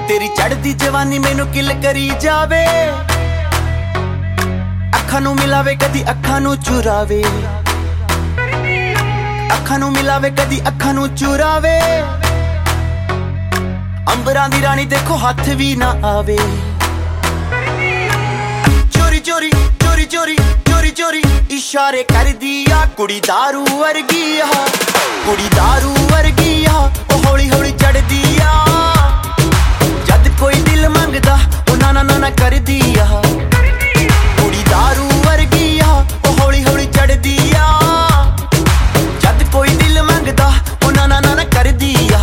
तेरी चढ़दी जवानी मैनू किल करी जावे, अखां नू मिलावे कदी अखां नू चुरावे, अखां नू मिलावे कदी अखां नू चुरावे। अंबरां दी रानी देखो हाथ भी ना आवे। चोरी चोरी चोरी चोरी चोरी चोरी इशारे कर दिया, कुड़ी दारू वर्गी आ, कुड़ी दारू वर्गी आ, ओ हौली हौली चढ़ दिया। जद कोई दिल मंगदा ओ ना ना ना ना कर दिया, कुड़ी दारू वर्गी आ, ओ हौली हौली चढ़ दिया। जद कोई दिल मंगदा ओ ना ना ना ना कर दिया।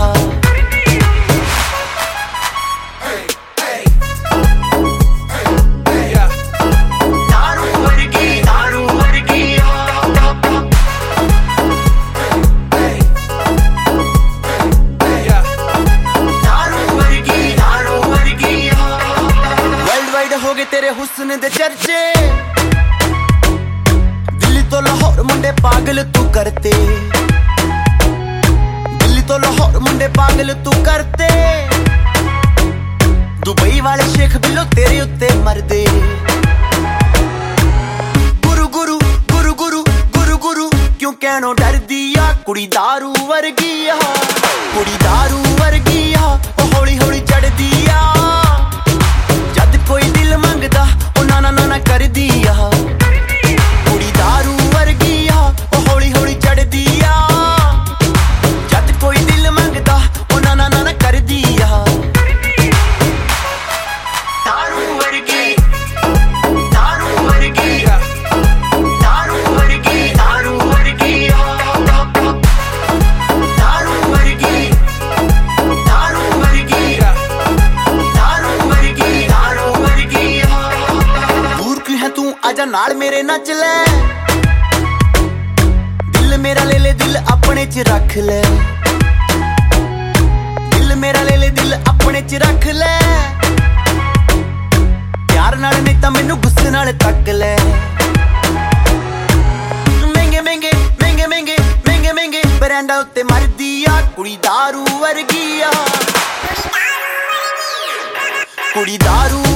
हो गए तेरे हुस्न दे चर्चे, दिल्ली तो लाहौर मुंडे पागल तू करते, दिल्ली तो लाहौर मुंडे पागल तू करते। दुबई वाले शेख बिलो तेरे उत्ते मरदे। गुरु गुरु गुरु गुरु गुरु गुरु क्यों कहनो डर दिया, कुड़ी दारू वर्गी आ, कुड़ी दारू वर्गी आ, ओ हौली हौली चढ़ दिया। जद कोई दिल मंगदा ओ ना ना ना ना कर दिया, कुड़ी दारू वर्गी आ, ओ हौली हौली चढ़ दिया। जद कोई दिल मंगदा ओ ना ना ना ना कर दिया। दारू वर्गी दारू वर्गी दारू वर्गी दारू वर्गी दारू वर्गी दारू वर्गी दारू वर्गी दारू वर्गी। दूर क्यों है तू आजा नाल मेरे नच ले, दिल मेरा ले ले दिल अपने च रख ले, दिल मेरा ले ले दिल अपने च रख ले। प्यार नाल नहीं तां मैनू गुस्से नाल तक ले। महंगे महंगे महंगे महंगे महंगे महंगे ब्रांडां उत्ते मरदी आ, कुड़ी दारू वर्गी आ, कुड़ी दारू